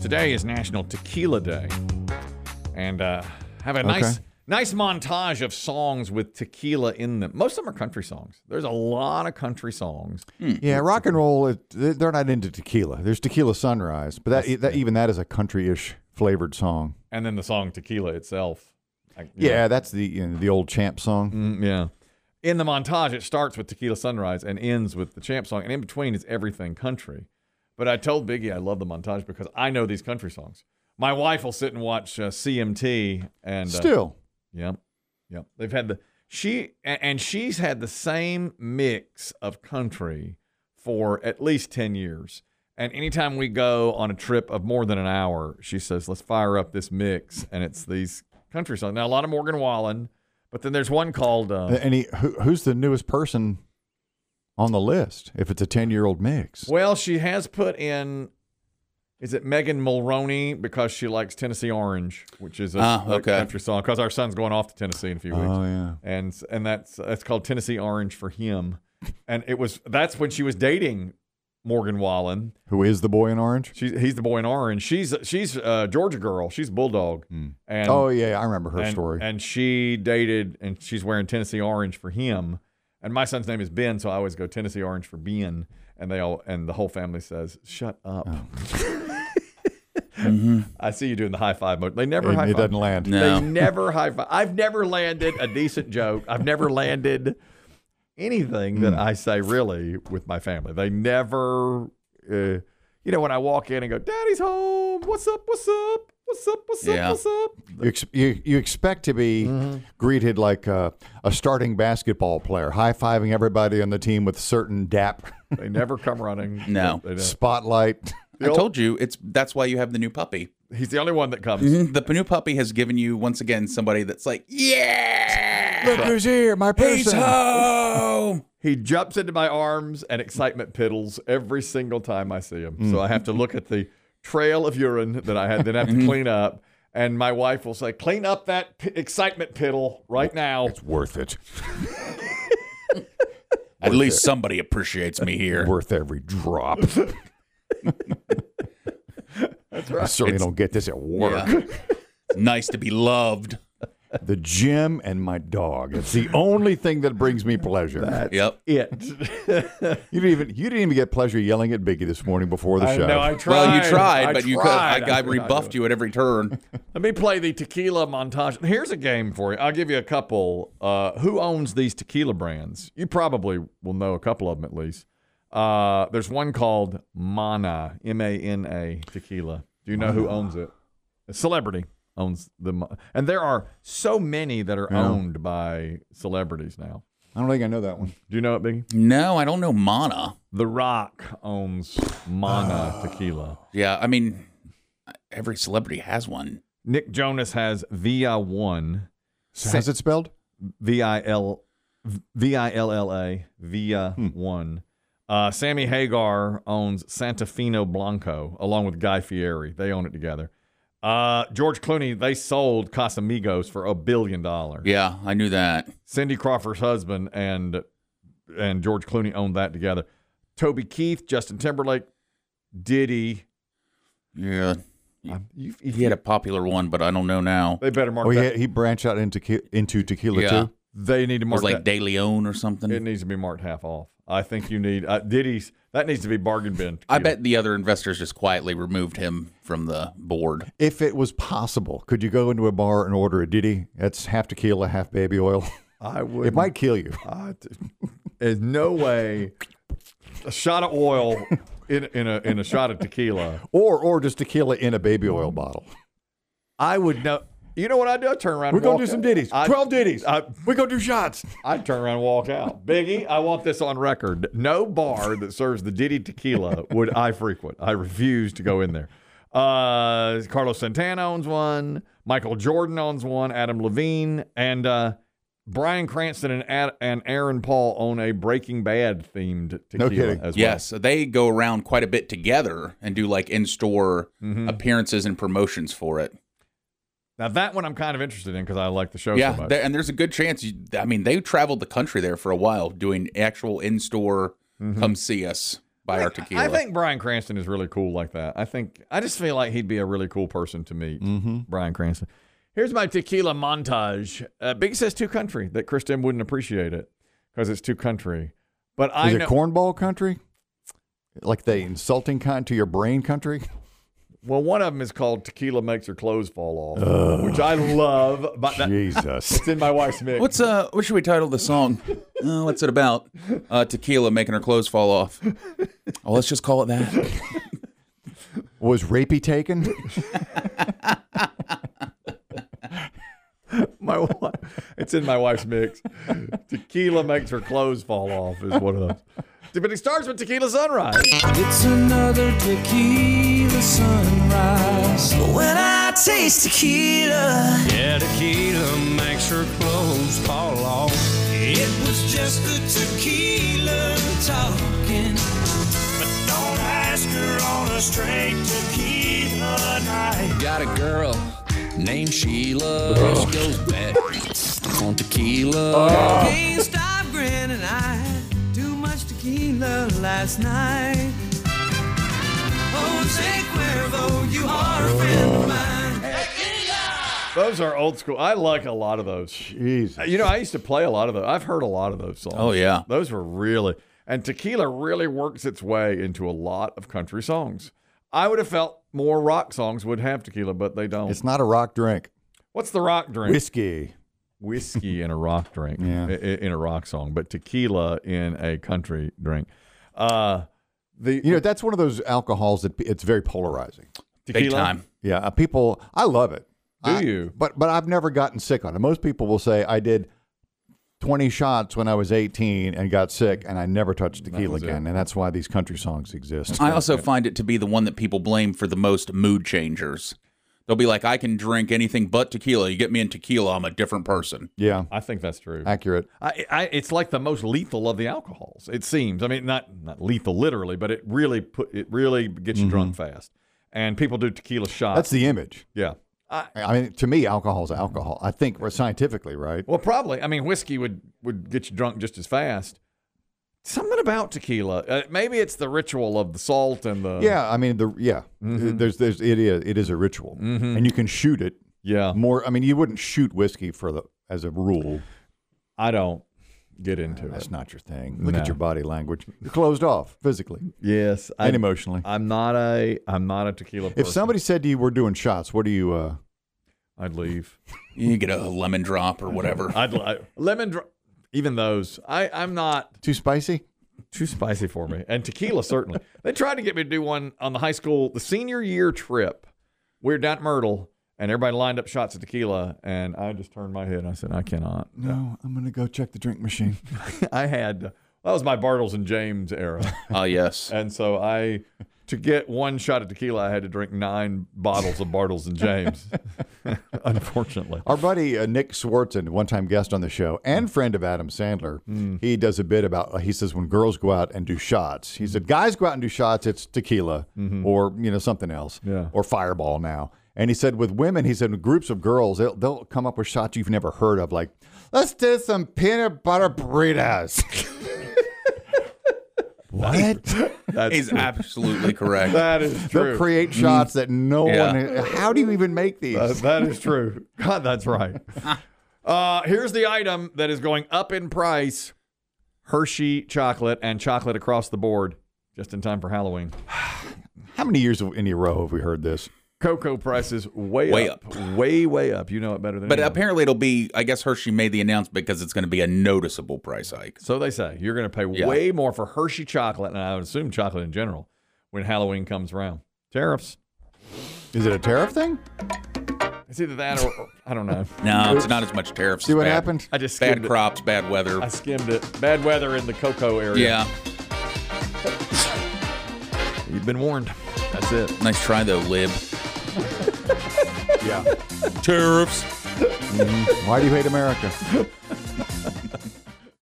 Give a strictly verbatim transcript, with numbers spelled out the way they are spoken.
Today is National Tequila Day. And uh, have a nice Okay. nice montage of songs with tequila in them. Most of them are country songs. There's a lot of country songs. Yeah, rock and roll, it, they're not into tequila. There's Tequila Sunrise, but that, that even that is a country-ish flavored song. And then the song Tequila itself. Like, you Yeah, know, that's the you know, the old Champ song. mm, yeah. In the montage, it starts with Tequila Sunrise and ends with the Champ song. And in between is everything country. But I told Biggie I love the montage because I know these country songs. My wife will sit and watch uh, C M T. and uh, Still. Yep. Yep. They've had the she a- and she's had the same mix of country for at least ten years. And anytime we go on a trip of more than an hour, she says, "Let's fire up this mix." And it's these country songs. Now a lot of Morgan Wallen, but then there's one called uh, And he, who, who's the newest person on the list if it's a ten-year-old mix? well, she has put in is it Megan Mulroney because she likes Tennessee Orange, which is a, Ah, a okay. country song because our son's going off to Tennessee in a few weeks. Oh, yeah. and and that's that's called Tennessee Orange for him. And it was that's when she was dating Morgan Wallen. Who is the boy in orange? She's he's the boy in orange. She's she's a Georgia girl. She's a bulldog. And Oh, yeah, I remember her and, story. And she dated and she's wearing Tennessee Orange for him. And my son's name is Ben, so I always go Tennessee Orange for Ben. And they all and the whole family says, "Shut up." I see you doing the high five mode. They never It- high it five. doesn't land. No. They never high five. I've never landed a decent joke. I've never landed anything that I say really with my family. They never, uh, you know, when I walk in and go, "Daddy's home. What's up? What's up? What's up? What's up? Yeah. What's up?" You, ex- you, you expect to be greeted like a, a starting basketball player, high-fiving everybody on the team with certain dap, They never come running. No. They don't. spotlight. I told you it's that's why you have the new puppy. He's the only one that comes. Mhm. The new puppy has given you once again somebody that's like, yeah, Look who's here, my he's person. home. He jumps into my arms and excitement piddles every single time I see him. So I have to look at the trail of urine that I had, then have to clean up. And my wife will say, "Clean up that p- excitement piddle right now." It's worth it. At least somebody appreciates me here. Worth every drop. That's I right. certainly don't get this at work. Yeah. It's nice to be loved. The gym and my dog. It's the only thing that brings me pleasure. Yep. It. you didn't even you didn't even get pleasure yelling at Biggie this morning before the I show. know. I tried. Well, you tried, I but you could. I, tried. I could not rebuffed do it. you at every turn. Let me play the tequila montage. Here's a game for you. I'll give you a couple. Uh, who owns these tequila brands? You probably will know a couple of them at least. Uh, there's one called Mana, M A N A tequila. Do you know who owns it? A celebrity owns the, Mo- and there are so many that are Yeah. owned by celebrities now. I don't think I know that one. Do you know it, Biggie? No, I don't know Mana. The Rock owns Mana tequila. Yeah, I mean, every celebrity has one. Nick Jonas has Via One, So how's it spelled? V I L V I L L A, Via One. Uh, Sammy Hagar owns Santafino Blanco along with Guy Fieri. They own it together. Uh, George Clooney, they sold Casamigos for a billion dollars. Yeah, I knew that. Cindy Crawford's husband and and George Clooney owned that together. Toby Keith, Justin Timberlake, Diddy. Yeah, Um, you, he had a popular one, but I don't know now. they better mark Oh, that. he, he branched out into ke- into tequila Yeah. too. They need to It mark was like that. De Leon or something. It needs to be marked half off. I think you need uh, Diddy's. That needs to be bargain bin. I bet the other investors just quietly removed him from the board. If it was possible, could you go into a bar and order a Diddy? That's half tequila, half baby oil. I would. It might kill you. I t- There's no way a shot of oil in in a in a shot of tequila. Or or just tequila in a baby oil bottle. I would know. You know what I'd do? I'd turn around. We're and gonna walk do some out. Diddies. I'd- Twelve Diddies. I- We're gonna do shots. I'd turn around and walk out. Biggie, I want this on record. No bar that serves the Diddy tequila would I frequent. I refuse to go in there. Uh, Carlos Santana owns one. Michael Jordan owns one. Adam Levine and uh, Bryan Cranston and Ad- and Aaron Paul own a Breaking Bad themed tequila kidding. as well. Yes, they go around quite a bit together and do like in-store Mm-hmm. appearances and promotions for it. Now that one I'm kind of interested in because I like the show so Yeah, much. there, and there's a good chance. You, I mean, they traveled the country there for a while doing actual in-store. Mm-hmm. Come see us. by I our think, tequila. I think Bryan Cranston is really cool like that. I think I just feel like he'd be a really cool person to meet. Mm-hmm. Bryan Cranston. Here's my tequila montage. Uh, Big says too country. That Kristen wouldn't appreciate it because it's too country. But I Is know it cornball country? Like the insulting kind to your brain country? well, one of them is called "Tequila Makes Her Clothes Fall Off," uh, which I love. But that, Jesus. it's in my wife's mix. What's uh? What should we title the song? Uh, what's it about? Uh, tequila making her clothes fall off. Oh, let's just call it that. Was rapey taken? My wife, it's in my wife's mix. Tequila makes her clothes fall off is one of those. But it starts with Tequila Sunrise. It's another tequila sunrise. When I taste tequila, yeah, tequila makes her clothes fall off. It was just the tequila talking, but don't ask her on a straight tequila night. Got a girl named Sheila. She goes back on tequila. Can't stop grinning. I had too much tequila last night. Jose Cuervo, you are a friend of mine. Those are old school. I like a lot of those. Jesus. You know, I used to play a lot of those. I've heard a lot of those songs. Oh, yeah. Those were really, and tequila really works its way into a lot of country songs. I would have felt more rock songs would have tequila, but they don't. It's not a rock drink. What's the rock drink? Whiskey. Whiskey in a rock drink, Yeah. i- in a rock song, but tequila in a country drink. Uh, the You know, that's one of those alcohols that it's very polarizing. tequila, Big time. Yeah, uh, people, I love it. Do I- you? But but I've never gotten sick on it. Most people will say I did twenty shots when I was eighteen and got sick, and I never touched tequila was it. again. And that's why these country songs exist. I also find it to be the one that people blame for the most mood changers. They'll be like, I can drink anything but tequila. You get me in tequila, I'm a different person. Yeah, I think that's true. accurate. I, I, it's like the most lethal of the alcohols. It seems. I mean, not not lethal literally, but it really put it really gets you drunk fast. And people do tequila shots. That's the image. yeah. I, I mean, to me, alcohol is alcohol. I think we're scientifically, right? well, probably. I mean, whiskey would would get you drunk just as fast. Something about tequila. Uh, maybe it's the ritual of the salt and the Yeah, I mean, the yeah, Mm-hmm. there's there's it is it is a ritual, and you can shoot it yeah. more. I mean, you wouldn't shoot whiskey for the as a rule. I don't get into That's it. not your thing. Look No. at your body language. You're closed off physically Yes, I, and emotionally. I'm not a I'm not a tequila person. If somebody said to you, "We're doing shots," what do you? Uh, I'd leave. You get a lemon drop or whatever. I'd li- lemon dr- even those. I I'm not too spicy? too spicy for me. And tequila certainly. They tried to get me to do one on the high school the senior year trip. We were down at Myrtle and everybody lined up shots of tequila and I just turned my head and I said I cannot. No, I'm gonna go check the drink machine. I had that was my Bartles and James era. Ah, yes. And so I to get one shot of tequila I had to drink nine bottles of Bartles and James. Unfortunately. Our buddy uh, Nick Swartzen, one-time guest on the show and friend of Adam Sandler, he does a bit about. He says when girls go out and do shots, he said guys go out and do shots, it's tequila or you know something else, Yeah. or Fireball now. And he said with women, he said with groups of girls, they'll, they'll come up with shots you've never heard of, like let's do some peanut butter burritos. What? That's He's true. absolutely correct. That is They'll true. create shots that no Yeah. one. How do you even make these? Uh, that is true. God, that's right. Uh, here's the item that is going up in price: Hershey chocolate and chocolate across the board, just in time for Halloween. How many years in a row have we heard this? Cocoa prices way, Way up. way, way up. You know it better than But anyone. apparently it'll be, I guess Hershey made the announcement because it's going to be a noticeable price hike. So they say you're going to pay Yeah. way more for Hershey chocolate, and I would assume chocolate in general, when Halloween comes around. Tariffs. Is it a tariff thing? It's either that or, or I don't know. No, it's not as much tariffs. See as what bad, happened? I just Bad skimmed it. crops, bad weather. I skimmed it. Bad weather in the cocoa area. Yeah. You've been warned. That's it. Nice try, though, Lib. Yeah. Tariffs. Why do you hate America?